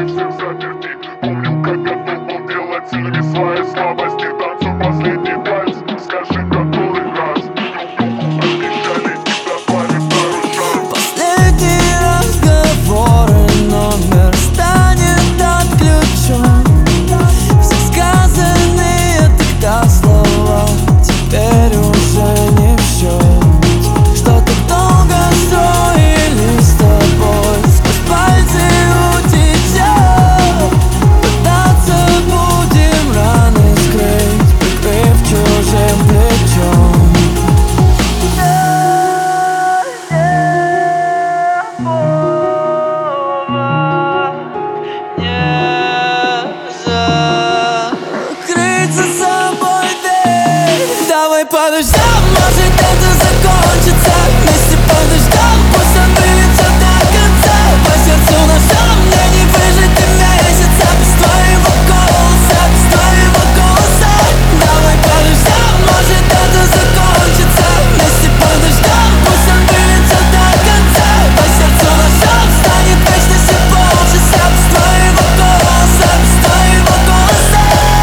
всех заперти. Помню, как готов был делать сильными свои слабости. Танцуй последний вальс, скажи, который раз. Обещали и добавим второй шанс. Последний разговор и номер станет отключен. Все сказанные тогда слова теперь уже не в счет. Что так долго строили с тобой, сквозь пальцы утечет. Пытаться будем раны скрыть, прикрыв чужим плечом. Давай подождем, может это закончится. Вместе подождем, пусть он выльется до конца. По сердцу нашем мне не выжить и месяца без твоего голоса, без твоего голоса. Давай подождем, может это закончится. Вместе подождем, пусть он выльется до конца. По сердцу нашем станет вечность и полчаса без твоего голоса, без твоего голоса.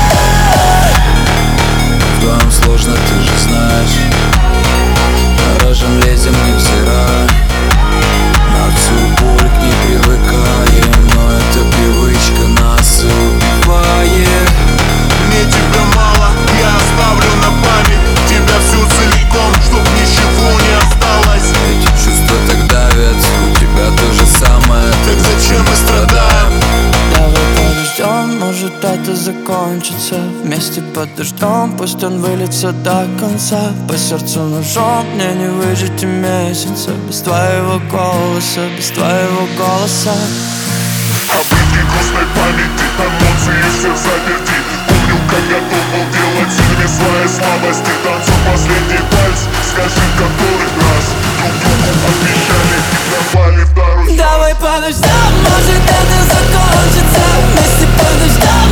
Вдвоем сложно, ты же знаешь. Дорожим лезем, невзирая на всю боль, к ней привыкаем. Но эта привычка нас убивает. Мне тебя мало, я оставлю на память тебя всю целиком, чтоб ничего не осталось. Эти чувства так давят, у тебя то же самое. Так зачем мы страдаем? Давай подождем, может это закончится. Вместе подождем, пусть он выльется до конца. По сердцу ножом мне не выжить и месяца без твоего голоса, без твоего голоса. Обрывки грустной памяти, эмоции всех заперти. Помню, как готов был делать сильными свои слабости. Танцуй последний вальс, скажи, который раз. Друг другу обещали и давали второй шанс. Давай подождем, может это закончится. Вместе подождем.